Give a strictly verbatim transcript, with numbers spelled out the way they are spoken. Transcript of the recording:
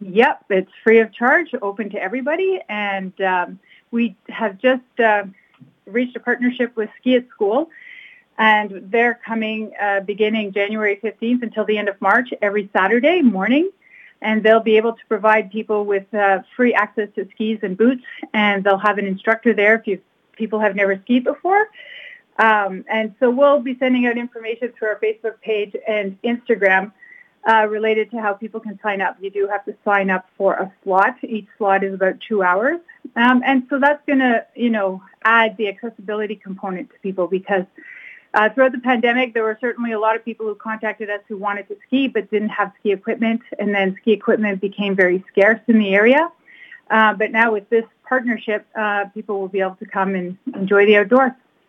Yep, it's free of charge, open to everybody, and um, we have just uh, reached a partnership with Ski at School, and they're coming uh, beginning January fifteenth until the end of March every Saturday morning, and they'll be able to provide people with uh, free access to skis and boots, and they'll have an instructor there if you people have never skied before. Um, and so we'll be sending out information through our Facebook page and Instagram uh, related to how people can sign up. You do have to sign up for a slot. Each slot is about two hours. Um, and so that's going to, you know, add the accessibility component to people because uh, throughout the pandemic, there were certainly a lot of people who contacted us who wanted to ski but didn't have ski equipment, and then ski equipment became very scarce in the area. Uh, but now with this partnership, uh, people will be able to come and enjoy the outdoors.